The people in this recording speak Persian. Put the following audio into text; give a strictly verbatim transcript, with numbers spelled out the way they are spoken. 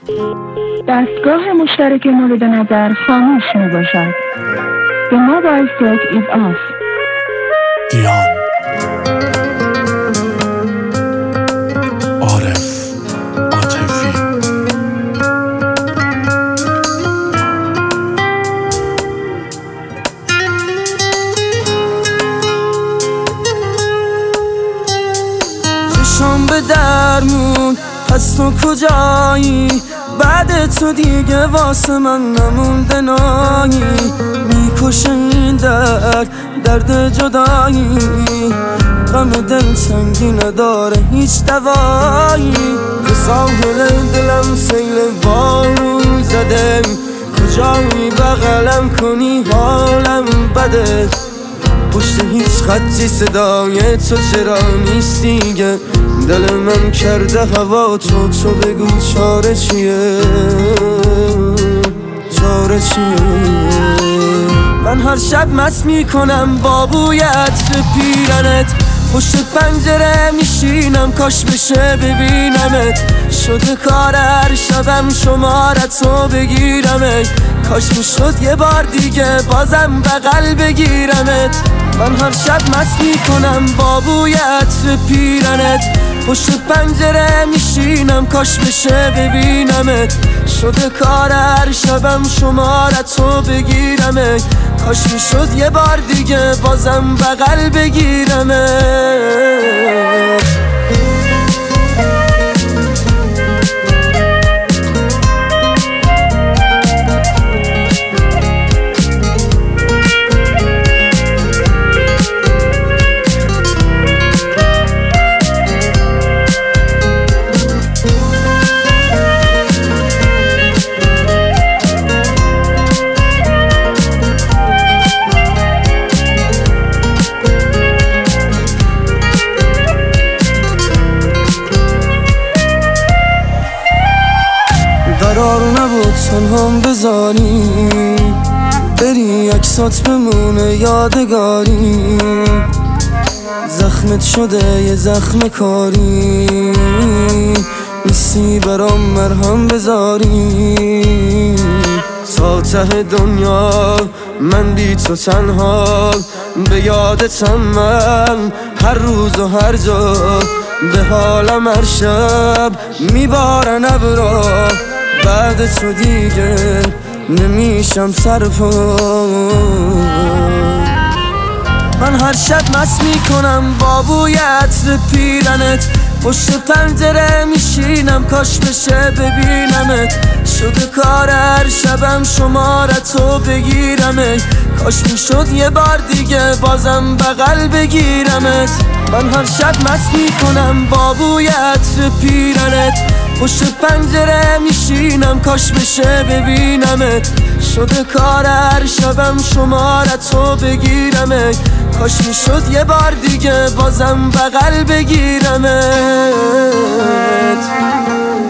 دستگاه مشترک مورد نظر خاموش می باشد. The mobile set is off. دیان، عارف عاطفی. چشم به درمون پس تو کجایی؟ بعد تو دیگه واسه من نمونده نایی. میکشه این درد درد جدایی، غم دل سنگی نداره هیچ دوایی. به ساحل دلم سیل بارون زده، کجایی بغلم کنی حالم بده. پشت هیچ خطی صدای تو چرا نیستیگه؟ دل من کرده هوا تو، تو بگو چاره چیه؟ چاره چیه؟ من هر شب مست میکنم با بوی عطر پیرنت، پشت پنجره میشینم کاش بشه ببینمت. شده کار هر شبم شمارتو بگیرم، ای کاش میشد یه بار دیگه بازم بغل بگیرمت. من هر شب مست میکنم با بوی عطر پیرنت، پشت پنجره میشینم کاش بشه ببینمت. شده کار هر شبم شمارتو بگیرم، ای کاش میشد یه بار دیگه بازم بغل بگیرمت. قرار نبود تنهام بذاری، بری عکسات بمونه یادگاری. زخمت شده یه زخم کاری، نیستی برام مرهم بذاری. تا ته دنیا من بی تو تنها، به یادتم من هر روز و هر جا. به حالم هر شب میبارن ابرا، بعد تو دیگه نمیشم سرپا. من هر شب مست میکنم با بوی عطر پیرنت، پشت پنجره میشینم کاش بشه ببینمت. شده کار هر شبم شمارتو بگیرم، ای کاش میشد یه بار دیگه بازم بغل بگیرمت. من هر شب مست میکنم با بوی عطر پیرنت، پشت پنجره میشینم کاش بشه ببینمت. شده کار هر شبم شمارتو بگیرم، ای کاش میشد یه بار دیگه بازم بغل بگیرمت.